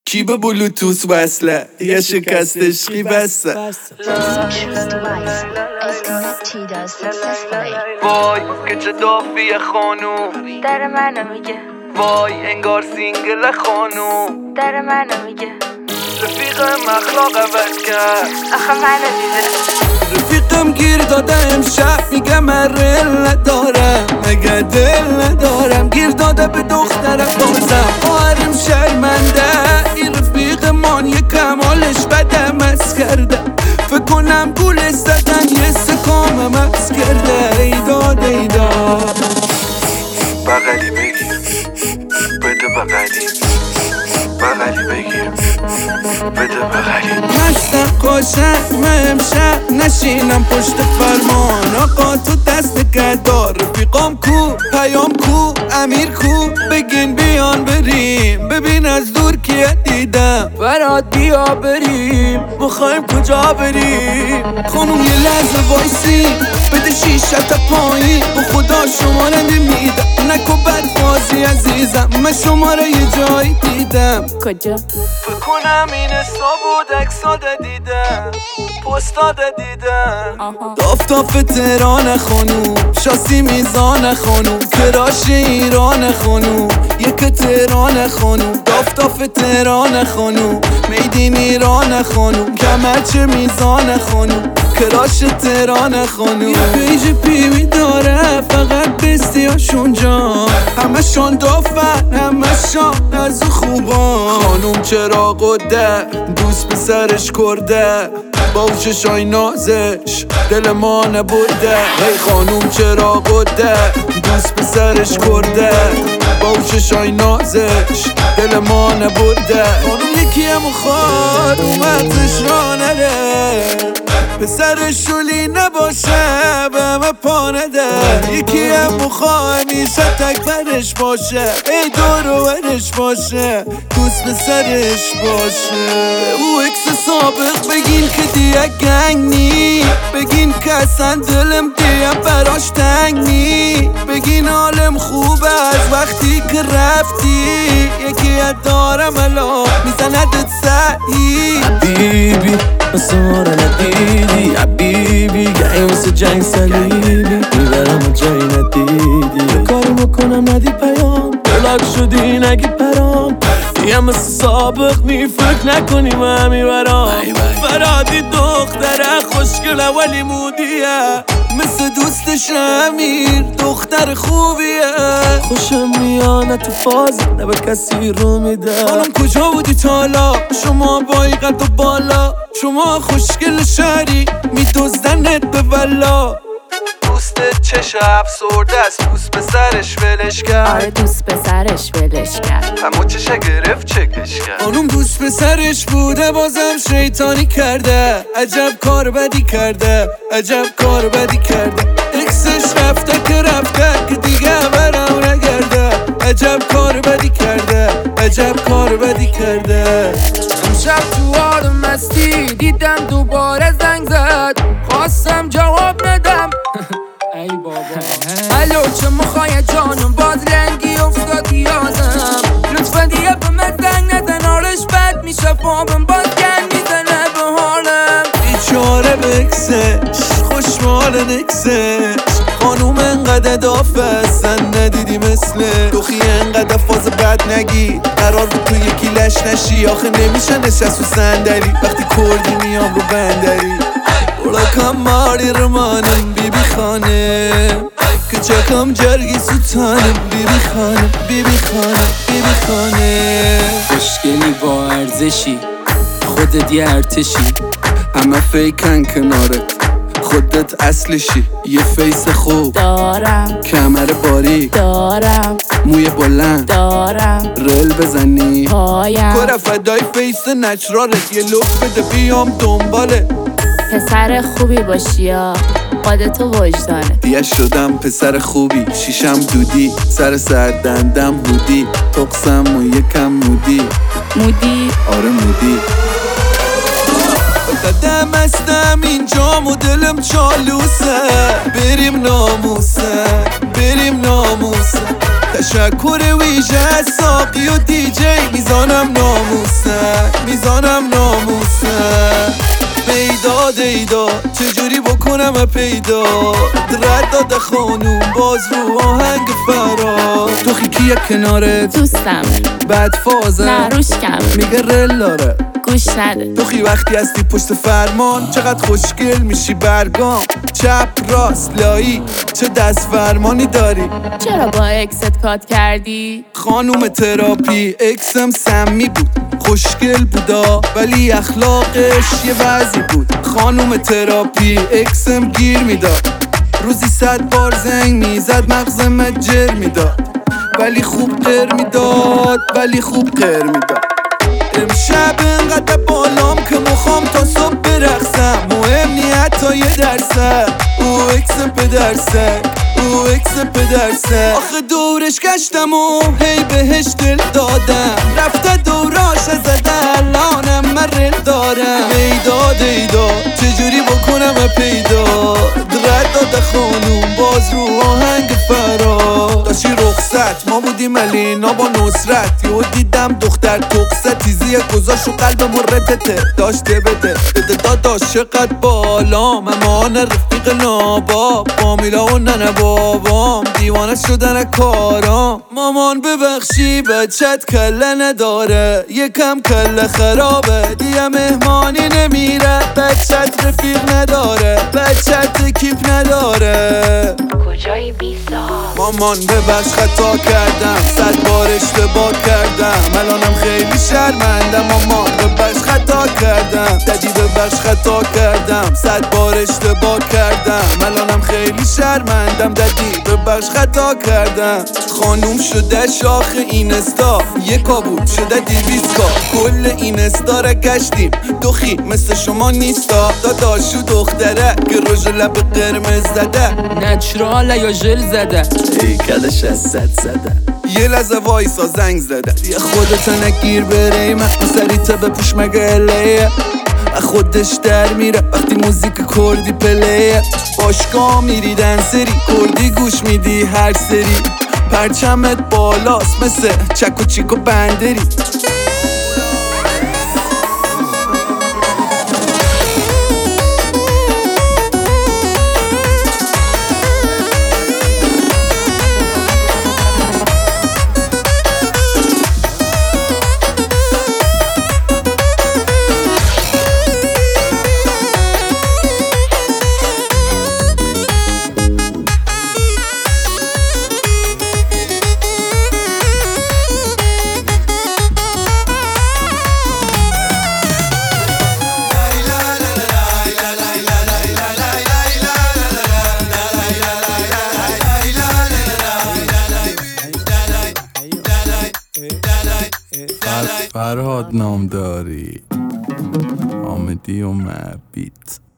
کی به بلوتوث وصله یه شکست عشقی بسته. وای که چه دافیه خانوم در منو میگه، وای انگار سینگل خانوم در منو میگه، رفیقم اخلاق عوض کرد آخه منو دیده. رفیقم گیر داده امشب میگه من رل ندارم، مگه دل ندارم. گیر داده به دخترم بازم آرم شرمنده. این رفیقمان یه کمالش بده مس کرده. فکر کنم گول زدن یه سکام مس کرده. ایداد ایداد بغلی بگیر بده بغلی، بغلی بگیر بده بغلی. مستم قاشق امشب نشینم پشت فرمان. آقا تو دست نگهدار. رفیقام کو پیام کو امیر کو بگین بیان بریم. ببین از دور کیه دیدم برات بیا بریم. میخوایم کجا بریم؟ خانوم یه لحظه وایسی بده شیشه تا پایین. به خدا شماره نمیدم نکو بد بازی عزیزم. من شماره یه جایی دیدم. کجا؟ فکر کنم این استا بود اکساده دیدم پستاده دیدم. دافتاف تهران خانوم شاسی میزان خانوم کراش ایران خانوم یک تهران خانوم. دافتاف تهران خانوم میدین ایران خانوم کمرچه میزان خانوم کراش تهران خانوم. یه پیج پیوی داره فقط بستیاشون جا همه شان دافن همه شان از خوبان. خانوم چرا قده دوست به سرش کرده باوشش آی نازش دل ما نبرده. ای خانوم چرا قده دوست به سرش کرده باوشش آی نازش دل ما نبرده. خانوم یکی هم خواد اومدش را نره پسر شولی نباشه به همه پا نده. یکی هم بخواه همیشه تک برش باشه ای دور ورش باشه دوست به سرش باشه. او اکس سابق بگین که دیگه گنگ نی. بگین که اصلا دلم دیگه براش تنگ نی. بگین حالم خوبه از وقتی که رفتی. یکی دارم الان میزندت سعی. حبیبی مثل ما رو ندیدی حبیبی گهی مثل جنگ صلیبی میبرم و جایی ندیدی. یه کاری میکنم ندی پیام بلاک شدی نگی پرام. یه مثل سابق نی فکر نکنیم همی برام. فرادی دختره خوشگله ولی مودیه مثل دوستش امیر دختر خوبیه. خوشم میانه تو فاز نه به کسی رو میده. خانم کجا بودی تالا شما بایی قد و بالا. شما خوشگل شهری میدوزدنت به ولا. دوستت چشه افسرده است دوست به سرش ولش کرد. آره دوست به سرش ولش کرد. همون چشه گرفت چکش کرد. خانوم دوست به سرش بوده بازم شیطانی کرده. عجب کار بدی کرده عجب کار بدی کرده. اکسش رفته که رفته که دیگه برام نگرده. عجب کار بدی کرده عجب کار بدی کرده. امشب تو حال مستی دیدم دوباره زنگ زد خواستم جواب ندم. ای بابا الو چه میخوای جانم باز رنگی افتاد یادم. لطفا دیگه به من زنگ نزن حالش بد میشه فابم باز گن میزنه به حالم. بیچاره بکسش خوشمال نکسش. خانوم انقدر دافه اصلا ندیدی مثله. دوخی انقدر فاز بد نگی قرار بود تو یکی لش نشی. آخه نمیشه نشست و صندلی وقتی کردی میام رو بندری. برا ماری رمانم بیبی خانم که چکم جرگی سوتانم. بیبی خانم بیبی خانم بیبی خانم. خوشگلی با ارزشی خودت یه ارتشی. همه فیکن کنارت خودت اصلشی. یه فیس خوب دارم کمر باریک دارم موی بلند دارم رل بزنی پایم. کره فدای فیس نچرالت. یه لوک بده بیام دنباله. پسر خوبی باشی یا خودتو وجدانه. دیگه شدم پسر خوبی شیشم دودی سر دندم هودی تقسم و یکم مودی. مودی آره مودی. قدم استم اینجا و دلم چالوسه. بریم ناموسه بریم ناموسه. تشکر ویژه ساقی و دیجی میزانم ناموسه. پیدا چجوری بکنم پیدا رد داده خانوم باز رو آهنگ فرار تو خیکی کنارت دوستم بد فازه نه روش کم میگه رل داره گوش نده تو خی وقتی هستی پشت فرمان چقدر خوشگل میشی برگام چپ راست لایی چه دست فرمانی داری چرا با اکست کات کردی؟ خانوم تراپی اکسم سمی بود خوشگل بودا ولی اخلاقش یه وضعی بود خانوم تراپی اکسم گیر میداد روزی 100 بار زنگ میزد مغزم جر میداد ولی خوب قر میداد امشب انقدر بالام که مخوام تا صبح برقصم مهم نی حتی یه درصد او اکسم پدرسه آخه دورش گشتم و هی بهش دل دادم رفته دوراش زده الانم من رل دارم ایدا چجوری بکنم پیدا رد داده خانوم باز رو آهنگ فرار داشتی رخصت ما بودیم الینا با نصرت یهو دیدم دختر تقصه تیزی گذاشت و قلب مرتته داشته بده داداش چقدر بالا ممان رفیق ناباب فامیلا و ننه بابام دیوانه شدن کارام مامان ببخشی بچت کله نداره یکم کله خرابه دیگه مهمانی نمیره بچت رفیق نداره بچت کیپ نداره کجایی بیسا؟ مامان ببخش خطا کردم 100 بار اشتباه کردم الانم خیلی شرمندم مامان ببخش خطا کردم ددی ببخش خطا کردم 100 بار اشتباه کردم الانم خیلی شرمندم ددی ببخش خطا کردم خانوم شده شاخ اینستا یکا بود شده 200 کا کل اینستا را گشتیم دوخی مثل شما نیستا داداشو دختره که روژ لب قرمز زده نچراله یا ژل زده کلش از زده یه لحظه وایسا زنگ زده یه خودت نگیر بره مخم سریته بپوش مگه الیه خودش در میره وقتی موزیک کردی پلیه باشگاه میری دنسری کردی گوش میدی هر سری پرچمت بالاست مثل چک و چیک و بندری فرهاد نامداری آمدی و مبیت